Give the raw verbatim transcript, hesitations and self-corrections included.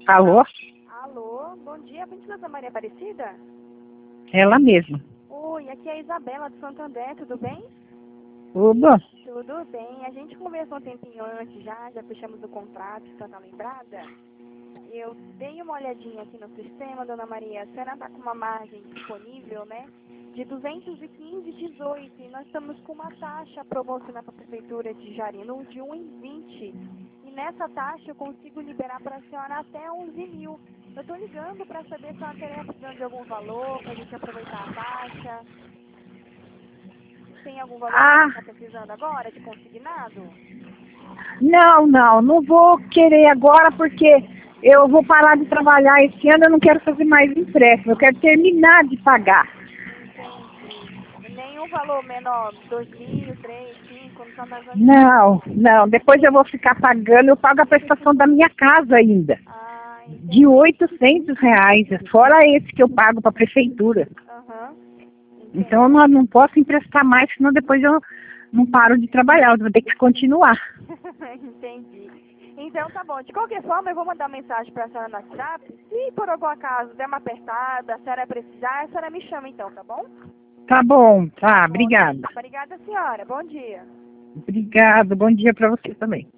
Alô? Alô, bom dia, Ventilada Maria Aparecida? Ela mesma. Oi, aqui é a Isabela de Santo André, tudo bem? Oba. Tudo bem, a gente conversou um tempinho antes já, já fechamos o contrato, você tá lembrada? Eu dei uma olhadinha aqui no sistema, dona Maria, a senhora está com uma margem disponível, né? De duzentos e quinze e dezoito, e nós estamos com uma taxa promocional para a Prefeitura de Jarinu de um e vinte. E nessa taxa eu consigo liberar para a senhora até onze mil. Eu estou ligando para saber se a senhora teria precisando de algum valor, para a gente aproveitar a taxa. Tem algum valor que Ah, você está precisando agora, de consignado? não, não, não vou querer agora porque eu vou parar de trabalhar esse ano, eu não quero fazer mais empréstimo, eu quero terminar de pagar. Entendi. E nenhum valor menor, dois mil, três, cinco, não são das onde... Não, não, depois eu vou ficar pagando, eu pago a prestação da minha casa ainda, Ah, de entendi. oitocentos reais, fora esse que eu pago para a prefeitura. Aham, Então eu entendi. não, não posso emprestar mais, senão depois eu não paro de trabalhar, eu vou ter que continuar. Entendi. Então tá bom. De qualquer forma, eu vou mandar mensagem pra senhora no WhatsApp. Se por algum acaso der uma apertada, a senhora precisar, a senhora me chama então, tá bom? Tá bom, tá, Bom, obrigada. obrigada, senhora. Bom dia. Obrigado, bom dia para você também.